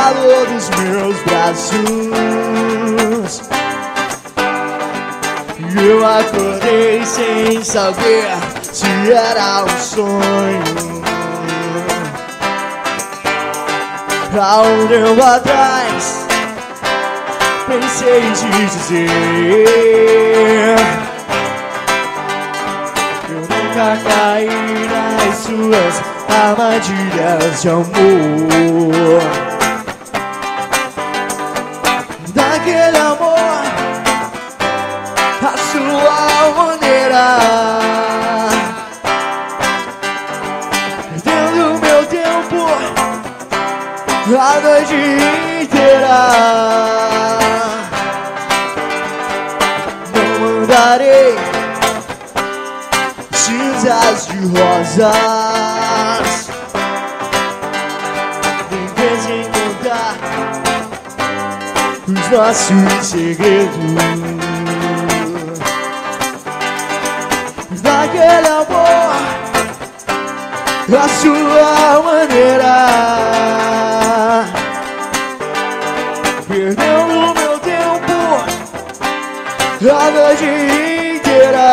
calor dos meus braços. Eu acordei sem saber se era um sonho. Há um tempo atrás pensei em te dizer que eu nunca caí nas suas armadilhas de amor. Daquele amor a sua maneira, perdendo meu tempo a noite inteira. Não mandarei cinzas de rosas, nem desencontrar os nossos segredos. Daquele amor a sua maneira, perdendo meu tempo a noite inteira.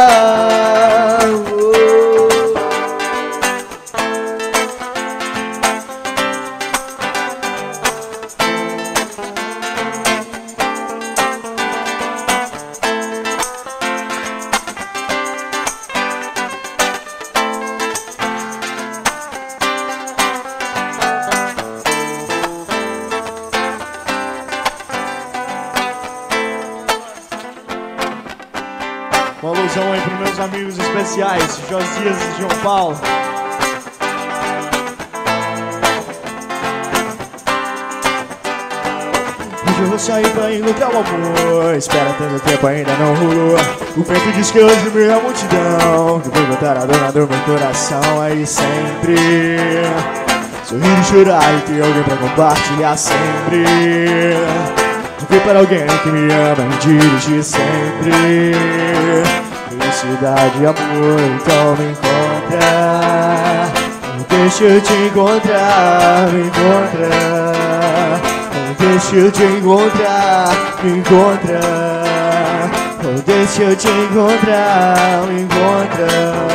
Um alusão aí pros meus amigos especiais, Josias e João Paulo. Hoje eu vou sair pra encontrar o amor. Espera tanto tempo, ainda não rolou. O vento diz que hoje me a multidão, que vou encontrar a dona do meu coração. Aí sempre sorrir e chorar e ter alguém pra compartilhar sempre. Viver para alguém que me ama e dirigir sempre. Felicidade e amor, então me encontra. Deixa eu te encontrar, me encontra. Deixa eu te encontrar, me encontra. Deixa eu te encontrar, me encontra.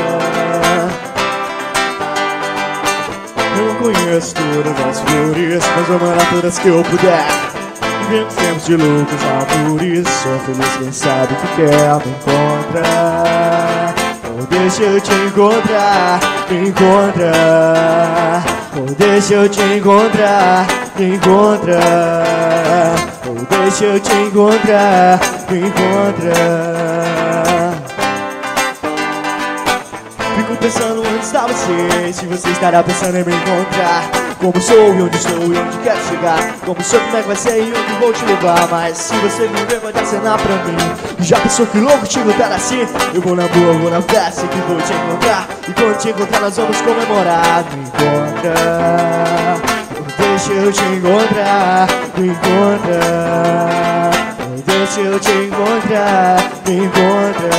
Eu não conheço todas as flores, mas vou mandar todas que eu puder. Vivemos tempos de loucos amores, sou feliz quem sabe o que quer, me encontra. Deixa eu te encontrar, me encontra. Deixa eu te encontrar, me encontra. Deixa eu te encontrar, me encontra. Fico pensando onde está você, se você estará pensando em me encontrar. Como sou e onde estou e onde quero chegar. Como sou, como é que vai ser e onde vou te levar. Mas se você me ver vai dar cena pra mim. Já pensou que louco te encontrar assim? Eu vou na boa, vou na festa que vou te encontrar. E quando te encontrar nós vamos comemorar. Me encontra. Deixa eu te encontrar, me encontra. Deixa eu te encontrar, me encontra.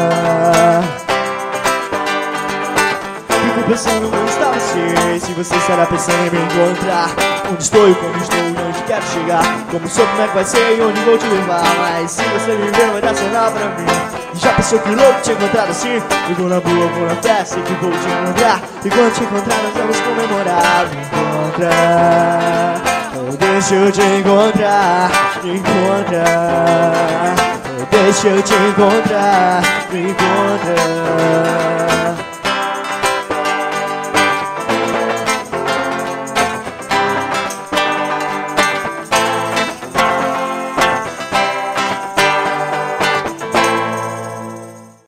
Fico pensando onde está você, se você estará pensando em me encontrar. Onde estou e como estou e onde quero chegar. Como sou, como é que vai ser e onde vou te levar. Mas se você me ver vai dar sinal pra mim. Já pensou que louco te encontrar assim? Eu vou na boa, vou na festa que vou te encontrar. E quando te encontrar nós vamos comemorar. Me encontra. Deixa eu te encontrar, me encontra. Deixa eu te encontrar, me encontra.